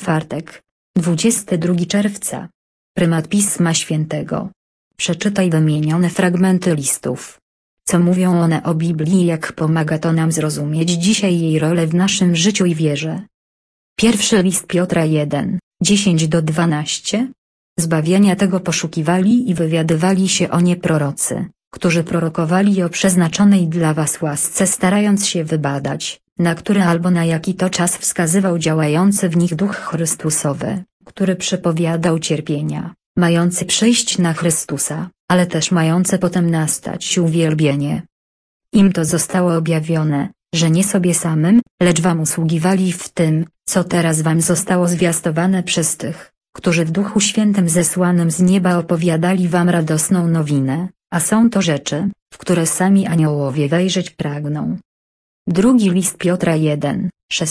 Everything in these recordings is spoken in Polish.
Czwartek, 22 czerwca. Prymat Pisma Świętego. Przeczytaj wymienione fragmenty listów. Co mówią one o Biblii i jak pomaga to nam zrozumieć dzisiaj jej rolę w naszym życiu i wierze. Pierwszy list Piotra 1, 10-12. Zbawienia tego poszukiwali i wywiadywali się o nie prorocy, którzy prorokowali o przeznaczonej dla was łasce, starając się wybadać, na który albo na jaki to czas wskazywał działający w nich Duch Chrystusowy, który przepowiadał cierpienia, mający przyjść na Chrystusa, ale też mające potem nastać uwielbienie. Im to zostało objawione, że nie sobie samym, lecz wam usługiwali w tym, co teraz wam zostało zwiastowane przez tych, którzy w Duchu Świętym zesłanym z nieba opowiadali wam radosną nowinę, a są to rzeczy, w które sami aniołowie wejrzeć pragną. Drugi list Piotra 1,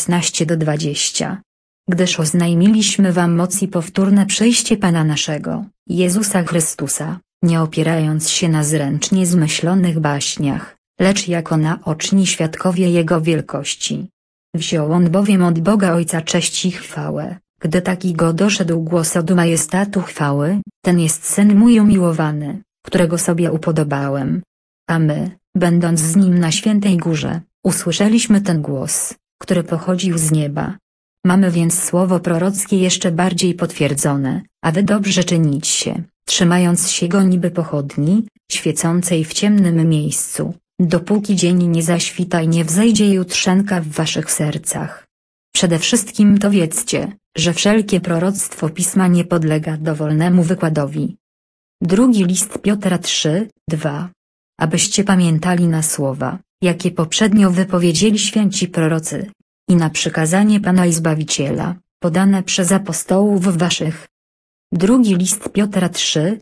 16-20. Gdyż oznajmiliśmy wam moc i powtórne przyjście Pana naszego, Jezusa Chrystusa, nie opierając się na zręcznie zmyślonych baśniach, lecz jako naoczni świadkowie Jego wielkości. Wziął on bowiem od Boga Ojca cześć i chwałę, gdy taki go doszedł głos od majestatu chwały, ten jest Syn mój umiłowany, którego sobie upodobałem. A my, będąc z Nim na świętej górze, usłyszeliśmy ten głos, który pochodził z nieba. Mamy więc słowo prorockie jeszcze bardziej potwierdzone, a wy dobrze czynicie, trzymając się go niby pochodni, świecącej w ciemnym miejscu, dopóki dzień nie zaświta i nie wzejdzie jutrzenka w waszych sercach. Przede wszystkim to wiedzcie, że wszelkie proroctwo Pisma nie podlega dowolnemu wykładowi. Drugi list Piotra 3, 2. Abyście pamiętali na słowa, jakie poprzednio wypowiedzieli święci prorocy, i na przykazanie Pana i Zbawiciela, podane przez apostołów waszych. Drugi list Piotra 3,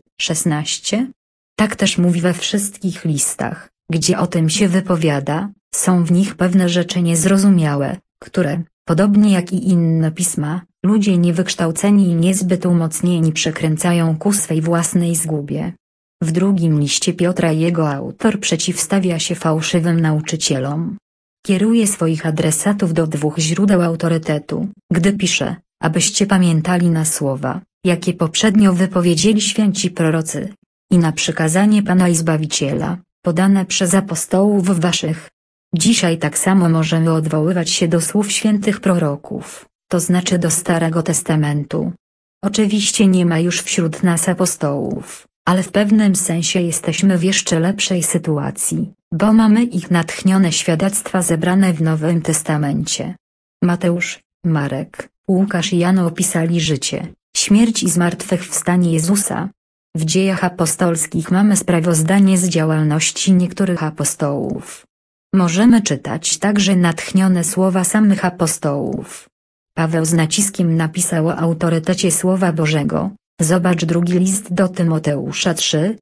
16. Tak też mówi we wszystkich listach, gdzie o tym się wypowiada, są w nich pewne rzeczy niezrozumiałe, które, podobnie jak i inne pisma, ludzie niewykształceni i niezbyt umocnieni przekręcają ku swej własnej zgubie. W drugim liście Piotra jego autor przeciwstawia się fałszywym nauczycielom. Kieruje swoich adresatów do dwóch źródeł autorytetu, gdy pisze, abyście pamiętali na słowa, jakie poprzednio wypowiedzieli święci prorocy, i na przykazanie Pana i Zbawiciela, podane przez apostołów waszych. Dzisiaj tak samo możemy odwoływać się do słów świętych proroków, to znaczy do Starego Testamentu. Oczywiście nie ma już wśród nas apostołów, ale w pewnym sensie jesteśmy w jeszcze lepszej sytuacji, bo mamy ich natchnione świadectwa zebrane w Nowym Testamencie. Mateusz, Marek, Łukasz i Jan opisali życie, śmierć i zmartwychwstanie Jezusa. W Dziejach Apostolskich mamy sprawozdanie z działalności niektórych apostołów. Możemy czytać także natchnione słowa samych apostołów. Paweł z naciskiem napisał o autorytecie Słowa Bożego. Zobacz drugi list do Tymoteusza 3,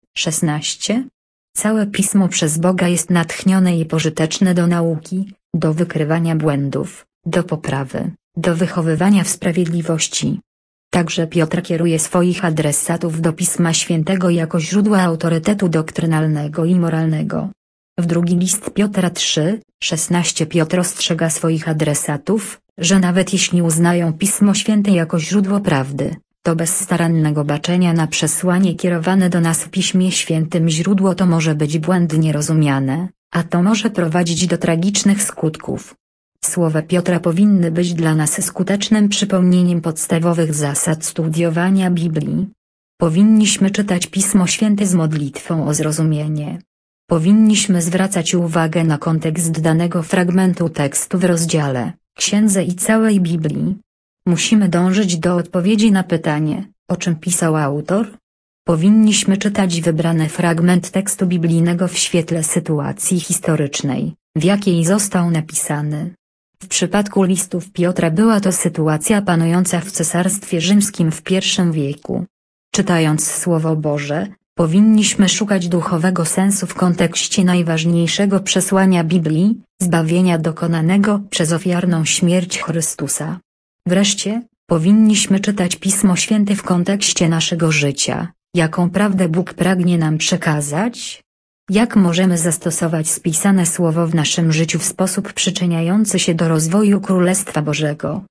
16. Całe Pismo przez Boga jest natchnione i pożyteczne do nauki, do wykrywania błędów, do poprawy, do wychowywania w sprawiedliwości. Także Piotr kieruje swoich adresatów do Pisma Świętego jako źródła autorytetu doktrynalnego i moralnego. W drugi list Piotra 3, 16 Piotr ostrzega swoich adresatów, że nawet jeśli uznają Pismo Święte jako źródło prawdy, to bez starannego baczenia na przesłanie kierowane do nas w Piśmie Świętym źródło to może być błędnie rozumiane, a to może prowadzić do tragicznych skutków. Słowa Piotra powinny być dla nas skutecznym przypomnieniem podstawowych zasad studiowania Biblii. Powinniśmy czytać Pismo Święte z modlitwą o zrozumienie. Powinniśmy zwracać uwagę na kontekst danego fragmentu tekstu w rozdziale, księdze i całej Biblii. Musimy dążyć do odpowiedzi na pytanie, o czym pisał autor. Powinniśmy czytać wybrany fragment tekstu biblijnego w świetle sytuacji historycznej, w jakiej został napisany. W przypadku listów Piotra była to sytuacja panująca w Cesarstwie Rzymskim w I wieku. Czytając Słowo Boże, powinniśmy szukać duchowego sensu w kontekście najważniejszego przesłania Biblii, zbawienia dokonanego przez ofiarną śmierć Chrystusa. Wreszcie, powinniśmy czytać Pismo Święte w kontekście naszego życia, jaką prawdę Bóg pragnie nam przekazać. Jak możemy zastosować spisane słowo w naszym życiu w sposób przyczyniający się do rozwoju Królestwa Bożego?